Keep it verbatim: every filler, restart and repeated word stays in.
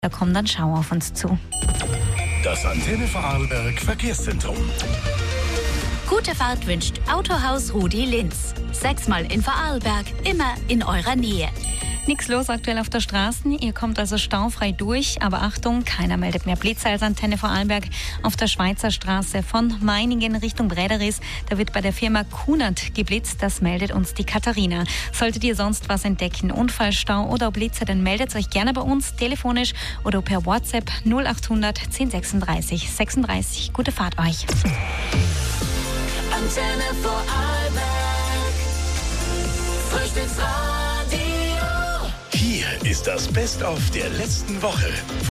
Da kommt dann Schau auf uns zu. Das Antenne Vorarlberg Verkehrszentrum. Gute Fahrt wünscht Autohaus Rudi Linz. Sechsmal in Vorarlberg, immer in eurer Nähe. Nichts los aktuell auf der Straße. Ihr kommt also staufrei durch. Aber Achtung, keiner meldet mehr Blitzer als Antenne Vorarlberg. Auf der Schweizer Straße von Meiningen Richtung Bräderis, da wird bei der Firma Kunert geblitzt. Das meldet uns die Katharina. Solltet ihr sonst was entdecken, Unfallstau oder Blitzer, dann meldet euch gerne bei uns telefonisch oder per WhatsApp null achthundert zehn sechsunddreißig sechsunddreißig. Gute Fahrt euch. Antenne Vorarlberg, Frühstücksradio. Hier ist das Best-of der letzten Woche.